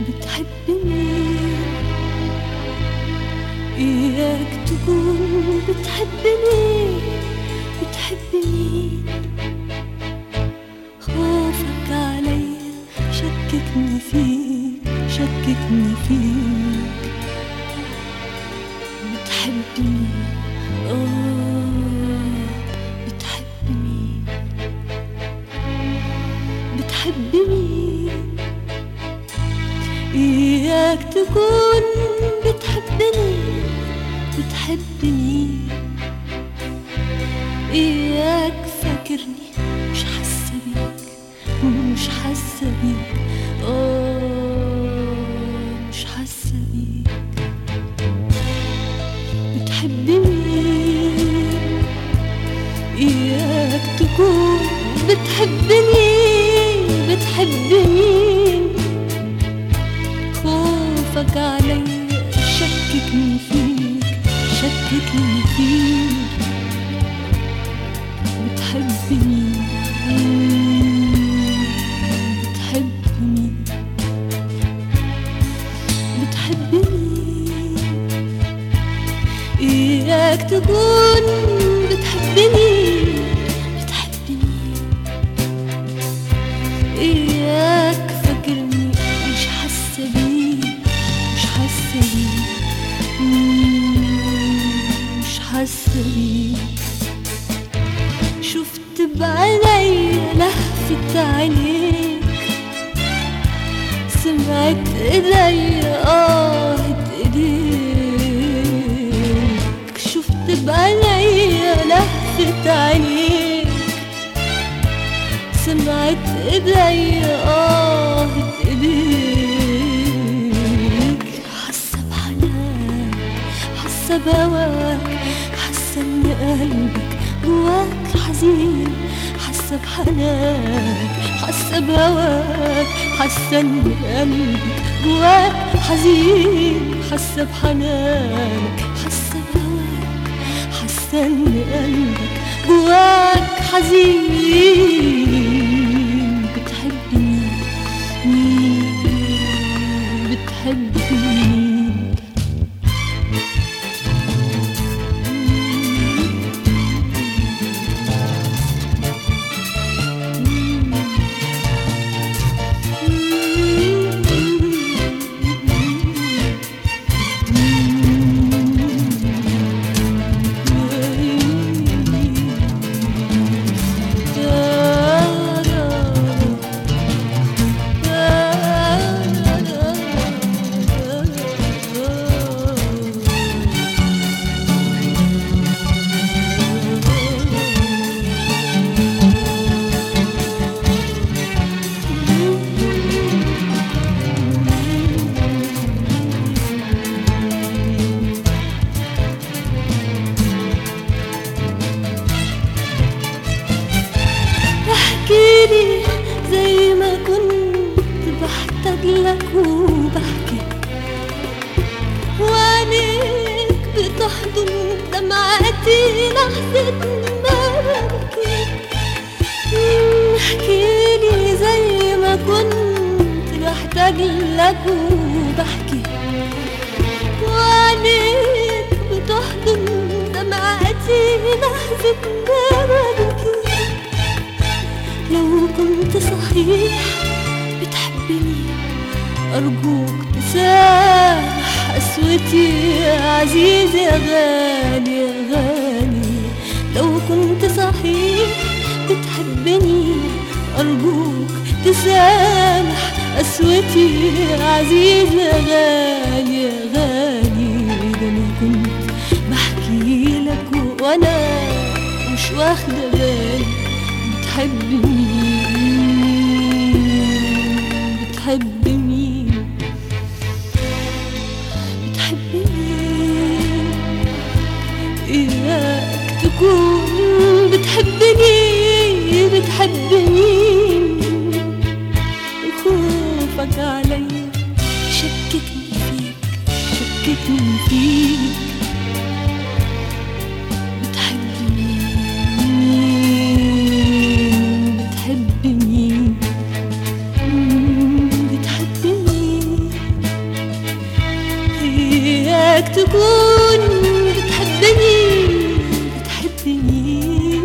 بتحبني، إياك تكون بتحبني، بتحبني. خوفك عليا شككني فيك، شككني فيك. بتحبني بتحبني، بتحبني. إياك تكون بتحبني، بتحبني. إياك فاكرني مش حاسة بيك، مش حاسة بيك، مش حاسة بيك. بتحبني، إياك تكون بتحبني، بتحبني. خوفك عليا شككني فيك، شككني فيك. بتحبني، بتحبني، بتحبني. إياك تكون بتحبني، بتحبني. إياك فاكرني مش حاسة بيك، مش حاسة بيك، مش حاسة بيك. شفت بعينيا لهفة عينيك، سمعت ايديا ايديك. شفت بعينيا لهفة عينيك، سمعت ايديا ايديك. حاسة بحنان، حاسة بهواك، حاسة ان قلبك جواك حزين. حاسة بحنانك، حاسة بهواك، حاسة ان قلبك جواك حزين. حاسة بحنانك، حاسة بهواك، حاسة ان قلبك جواك حزين. بتحبني، بتحبني. احكيلي زي ما كنت بحتاج لك وبحكي، وعينيك بتحضن دمعتي لحظة ما ببكي. احكيلي زي ما كنت بحتاج لك وبحكي، وعينيك بتحضن دمعتي لحظة ما ببكي. لو كنت صحيح بتحبني، أرجوك تسامح قسوتي يا عزيزي يا غالي يا غالي. لو كنت صحيح بتحبني، أرجوك تسامح قسوتي يا عزيزي يا غالي يا غالي. ده أنا كنت بحكي لك وأنا مش واخدة بالي. بتحبني، بتحبني، بتحبني. إياك تكون بتحبني، بتحبني. خوفك عليا شككني فيك، شككني فيك. بتحبني، بتحبني، بتحبني. تكون بتحبني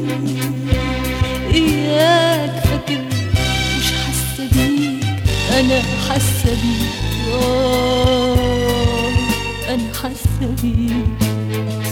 إياك فاكر مش حاسة بيك، أنا حاسة بيك، أنا حاسة بيك.